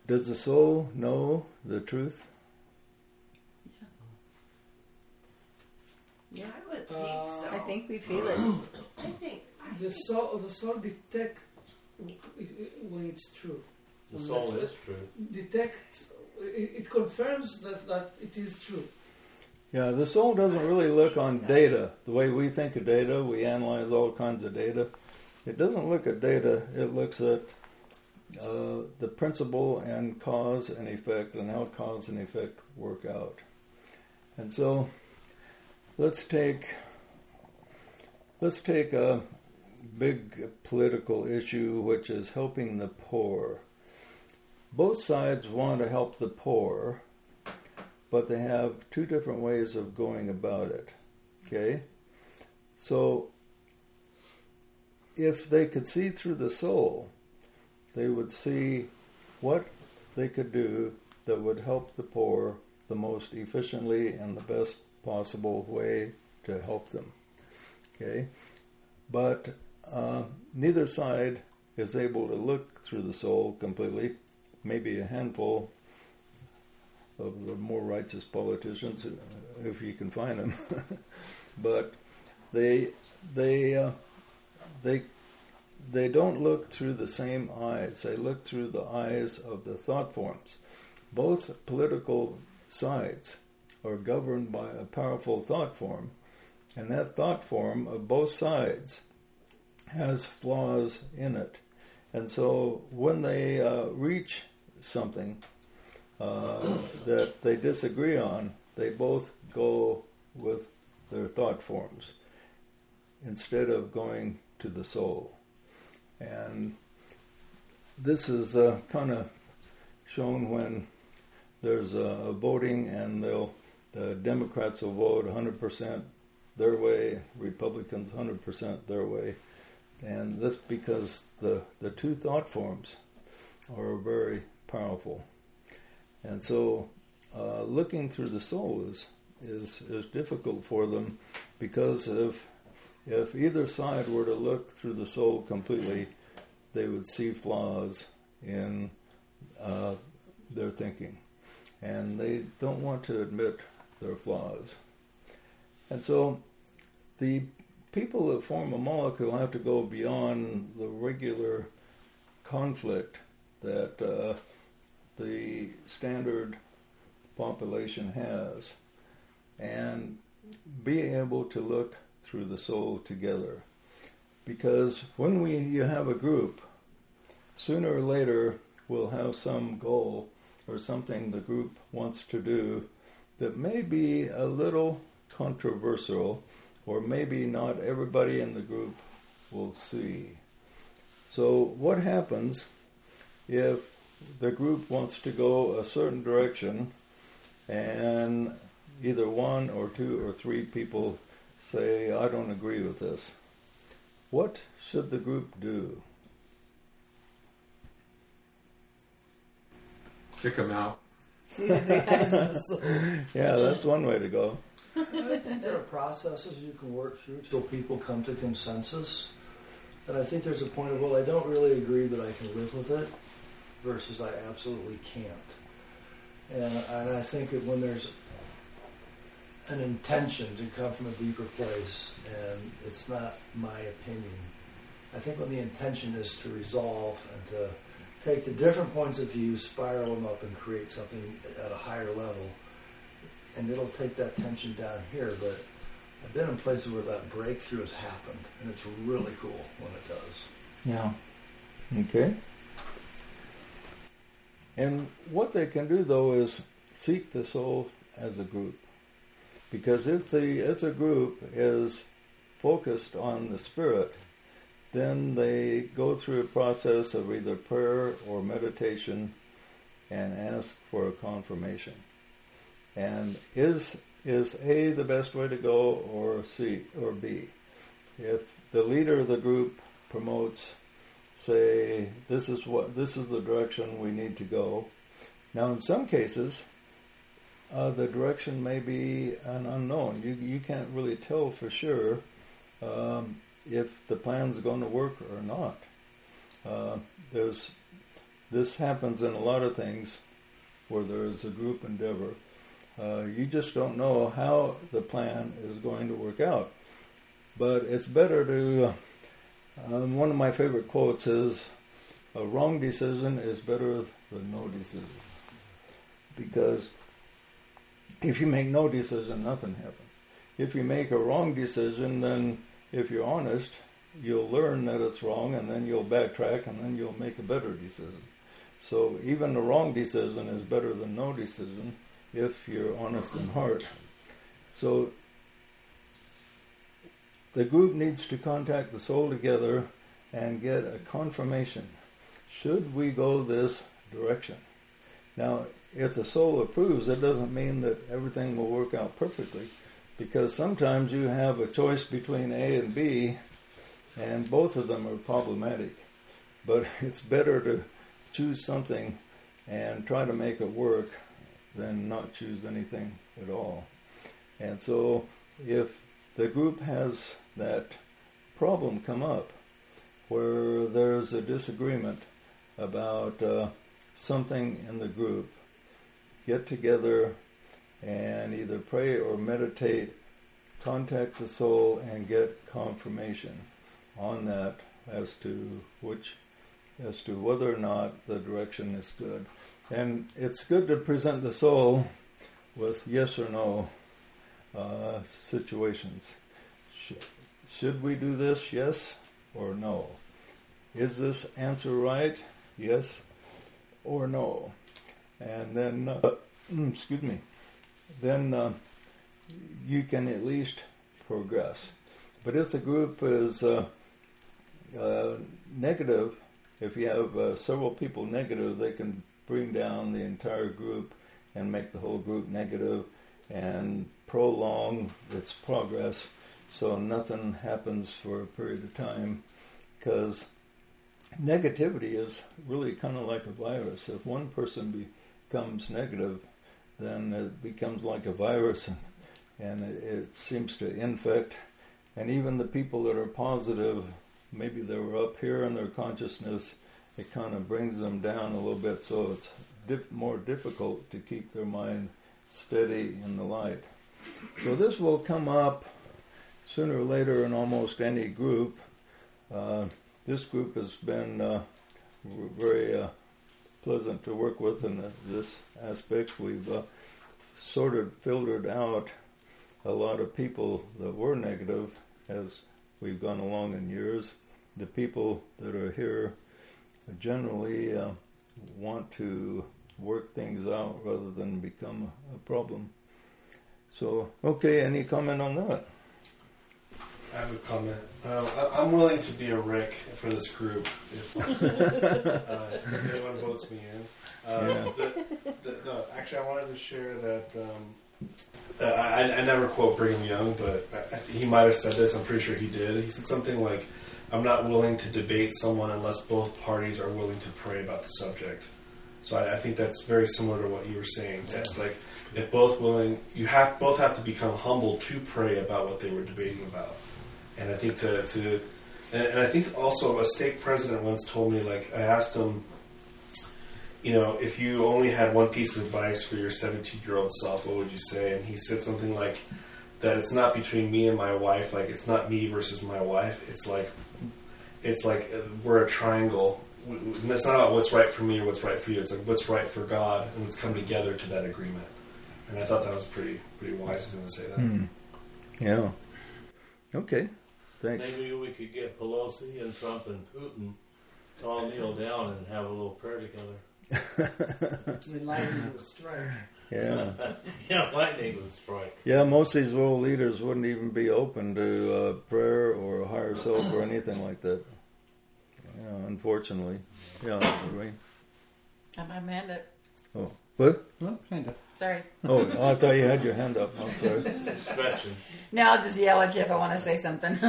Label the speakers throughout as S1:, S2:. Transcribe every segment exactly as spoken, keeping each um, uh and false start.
S1: Does the soul know the truth?
S2: Yeah, I would think
S3: Uh,
S2: so.
S4: I think we feel it.
S2: I think I
S3: The soul, the soul detects when it's true.
S5: The soul is truth.
S3: Detects, it, it confirms that, that it is true.
S1: Yeah, the soul doesn't really look on data. The way we think of data, we analyze all kinds of data. It doesn't look at data, it looks at uh, the principle and cause and effect and how cause and effect work out. And so let's take let's take a big political issue, which is helping the poor. Both sides want to help the poor, but they have two different ways of going about it. Okay? So if they could see through the soul, they would see what they could do that would help the poor the most efficiently and the best possible way to help them. Okay? But uh, neither side is able to look through the soul completely. Maybe a handful of the more righteous politicians, if you can find them. But they they uh, they they don't look through the same eyes. They look through the eyes of the thought forms. Both political sides are governed by a powerful thought form, and that thought form of both sides has flaws in it. And so when they uh, reach something uh, that they disagree on, they both go with their thought forms instead of going to the soul. And this is uh, kind of shown when there's a voting and they'll the Democrats will vote one hundred percent their way, Republicans one hundred percent their way. And that's because the, the two thought forms are very powerful. And so uh, looking through the soul is, is is difficult for them, because if if either side were to look through the soul completely, they would see flaws in uh, their thinking. And they don't want to admit their flaws. And so the people that form a molecule have to go beyond the regular conflict that uh, the standard population has, and be able to look through the soul together. Because when we you have a group, sooner or later we'll have some goal or something the group wants to do that may be a little controversial, or maybe not everybody in the group will see. So what happens if the group wants to go a certain direction and either one or two or three people say, I don't agree with this? What should the group do?
S6: Kick them out.
S4: See the three eyes of the soul.
S1: Yeah, that's one way to go.
S7: I think there are processes you can work through till people come to consensus. And I think there's a point of, well, I don't really agree, but I can live with it, versus I absolutely can't. And, and I think that when there's an intention to come from a deeper place, and it's not my opinion, I think when the intention is to resolve and to take the different points of view, spiral them up, and create something at a higher level, and it'll take that tension down here. But I've been in places where that breakthrough has happened, and it's really cool when it does.
S1: Yeah. Okay. And what they can do, though, is seek the soul as a group. Because if the if the group is focused on the spirit, then they go through a process of either prayer or meditation and ask for a confirmation. And is is A the best way to go, or C or B? If the leader of the group promotes, say, this is what this is the direction we need to go. Now, in some cases, uh, the direction may be an unknown. You you can't really tell for sure um, if the plan's going to work or not. Uh, there's this happens in a lot of things where there is a group endeavor. Uh, you just don't know how the plan is going to work out. But it's better to, uh, um, one of my favorite quotes is, a wrong decision is better than no decision. Because if you make no decision, nothing happens. If you make a wrong decision, then if you're honest, you'll learn that it's wrong, and then you'll backtrack, and then you'll make a better decision. So even the wrong decision is better than no decision if you're honest in heart. So the group needs to contact the soul together and get a confirmation. Should we go this direction? Now, if the soul approves, it doesn't mean that everything will work out perfectly, because sometimes you have a choice between A and B, and both of them are problematic. But it's better to choose something and try to make it work than not choose anything at all. And so if the group has that problem come up where there's a disagreement about uh, something in the group, get together and either pray or meditate, contact the soul and get confirmation on that as to which, as to whether or not the direction is good. And it's good to present the soul with yes or no uh, situations. Sh- should we do this, yes or no? Is this answer right, yes or no? And then, uh, excuse me, then uh, you can at least progress. But if the group is uh, uh, negative, if you have uh, several people negative, they can bring down the entire group and make the whole group negative and prolong its progress so nothing happens for a period of time, because negativity is really kind of like a virus. If one person becomes negative, then it becomes like a virus, and, and it, it seems to infect. And even the people that are positive, maybe they were up here in their consciousness, it kind of brings them down a little bit, so it's dif- more difficult to keep their mind steady in the light. So this will come up sooner or later in almost any group. Uh, this group has been uh, very uh, pleasant to work with in the, this aspect. We've uh, sort of filtered out a lot of people that were negative as we've gone along in years. The people that are here generally uh, want to work things out rather than become a problem. So, okay, any comment on that?
S5: I have a comment. Uh, I, I'm willing to be a Rick for this group if possible. uh, if anyone votes me in. Uh,
S1: Yeah.
S5: the, the, no, actually, I wanted to share that. Um, uh, I, I never quote Brigham Young, but I, I, he might have said this. I'm pretty sure he did. He said something like, "I'm not willing to debate someone unless both parties are willing to pray about the subject." So I, I think that's very similar to what you were saying. It's like if both willing, you have both have to become humble to pray about what they were debating about. And I think to, to and, and I think also a stake president once told me, like, I asked him, you know, if you only had one piece of advice for your seventeen-year-old self, what would you say? And he said something like that it's not between me and my wife, like it's not me versus my wife. It's like it's like we're a triangle. And it's not about what's right for me or what's right for you. It's like what's right for God, and let's come together to that agreement. And I thought that was pretty pretty wise of him to say that.
S1: Hmm. Yeah. Okay. Thanks.
S6: Maybe we could get Pelosi and Trump and Putin to all kneel down and have a little prayer together.
S4: Lightning would strike.
S1: Yeah.
S6: Yeah, lightning would strike.
S1: Yeah, most of these world leaders wouldn't even be open to uh, prayer or a higher self or anything like that. Yeah, unfortunately. Yeah, right.
S4: I'm Amanda.
S1: Oh, what?
S3: Well, kind of.
S4: Sorry.
S1: Oh, I thought you had your hand up. I'm sorry.
S6: Stretching.
S4: Now I'll just yell at you if I want to say something.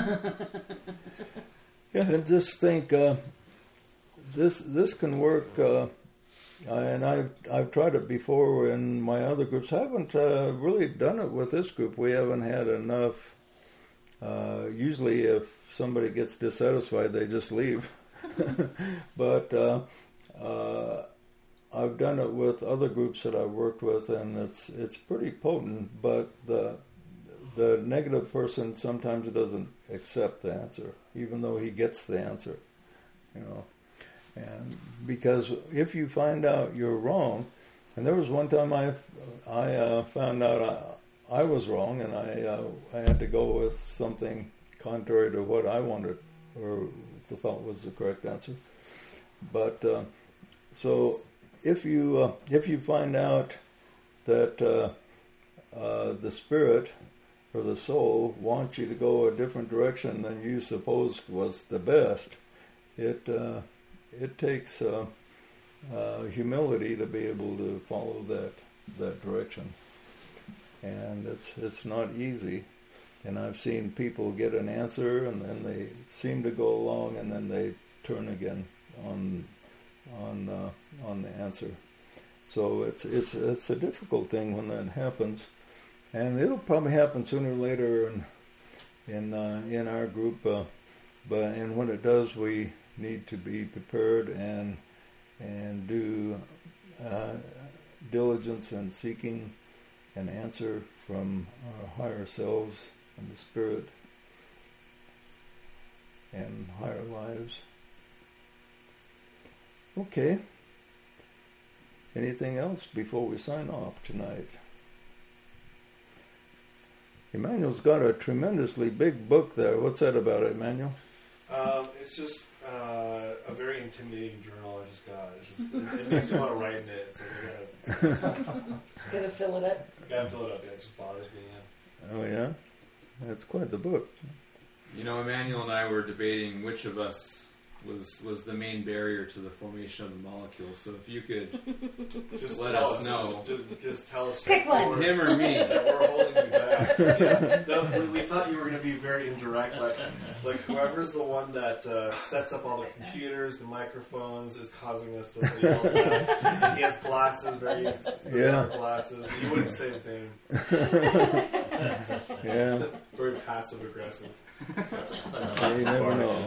S1: Yeah, and just think uh, this this can work. Uh, and I've I've tried it before in my other groups. I haven't uh, really done it with this group. We haven't had enough. Uh, usually, if somebody gets dissatisfied, they just leave. But uh, uh, I've done it with other groups that I've worked with, and it's it's pretty potent. But the the negative person sometimes doesn't accept the answer, even though he gets the answer. You know, and because if you find out you're wrong, and there was one time I I uh, found out I, I was wrong, and I uh, I had to go with something contrary to what I wanted or thought was the correct answer. But uh, so if you uh, if you find out that uh, uh, the spirit or the soul wants you to go a different direction than you supposed was the best, it uh, it takes uh, uh, humility to be able to follow that that direction, and it's it's not easy. And I've seen people get an answer, and then they seem to go along, and then they turn again on on uh, on the answer. So it's it's it's a difficult thing when that happens, and it'll probably happen sooner or later in in uh, in our group. Uh, but and when it does, we need to be prepared and and do uh, diligence in seeking an answer from our higher selves and the spirit and higher lives. Okay. Anything else before we sign off tonight? Emmanuel's got a tremendously big book there. What's that about, Emmanuel?
S5: Um, it's just uh, a very intimidating journal I just got. It's just, it, it makes you want to write in it. It's like I gotta,
S4: Gotta fill it up.
S5: I gotta fill it up. Yeah, it just bothers me. Yeah.
S1: Oh, yeah? That's quite the book.
S8: You know, Emmanuel and I were debating which of us was was the main barrier to the formation of the molecule. So if you could
S5: Just
S8: let
S5: tell
S8: us
S5: us,
S8: know.
S5: Just, just, just tell us.
S4: Pick one.
S5: straightforward
S8: Him or me?
S5: that we're holding you back. Yeah. No, we, we thought you were going to be very indirect, like like whoever's the one that uh, sets up all the computers, the microphones, is causing us to be all that. He has glasses, very bizarre
S1: Yeah.
S5: glasses. You wouldn't say his name.
S1: Yeah,
S5: Very passive aggressive.
S1: you never know.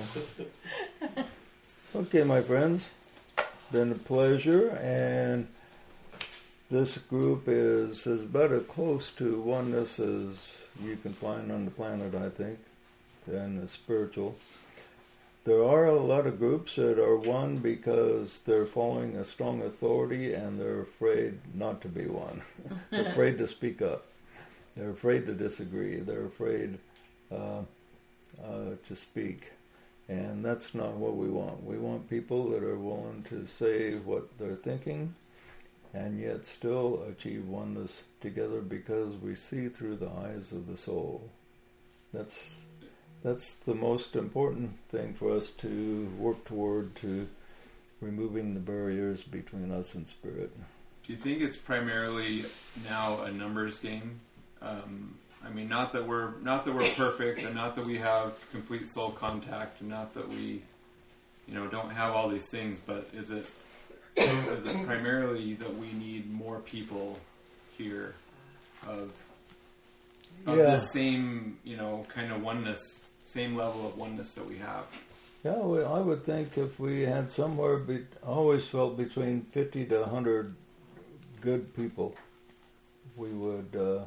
S1: Okay, my friends, been a pleasure, and this group is as about as close to oneness as you can find on the planet, I think, and it's spiritual. There are a lot of groups that are one because they're following a strong authority and they're afraid not to be one. They're afraid to speak up. They're afraid to disagree. They're afraid uh, uh, to speak. And that's not what we want. We want people that are willing to say what they're thinking and yet still achieve oneness together because we see through the eyes of the soul. That's that's the most important thing for us to work toward, to removing the barriers between us and spirit.
S8: Do you think it's primarily now a numbers game? Um, I mean, not that we're not that we're perfect, and not that we have complete soul contact, and not that we, you know, don't have all these things. But is it is it primarily that we need more people here of of
S1: Yeah.
S8: the same, you know, kind of oneness, same level of oneness that we have?
S1: Yeah, well, I would think if we had somewhere, be, I always felt between fifty to one hundred good people, we would uh,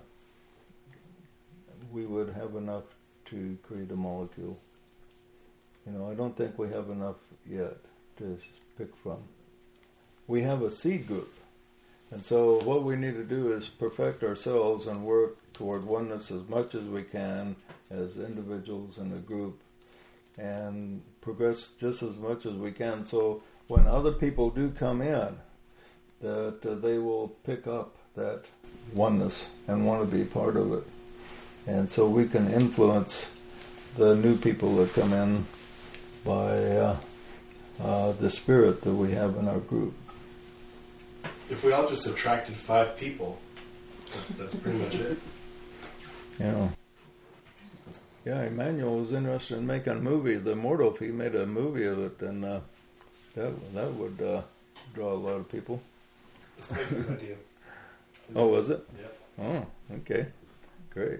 S1: we would have enough to create a molecule. You know, I don't think we have enough yet to pick from. We have a seed group, and so what we need to do is perfect ourselves and work toward oneness as much as we can as individuals in a group, and progress just as much as we can. So when other people do come in, that uh, they will pick up that oneness and want to be part of it. And so we can influence the new people that come in by uh, uh, the spirit that we have in our group.
S5: If we all just attracted five people, that's pretty much it.
S1: Yeah. Yeah, Emmanuel was interested in making a movie. The Immortal, if he made a movie of it, then uh, that that would uh, draw a lot of people.
S5: It's a good idea.
S1: Oh, was it?
S5: Yep.
S1: Oh, okay. Great.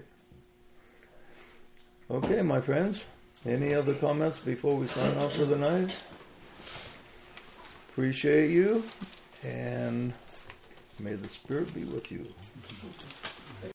S1: Okay, my friends. Any other comments before we sign off for the night? appreciate you, and may the Spirit be with you.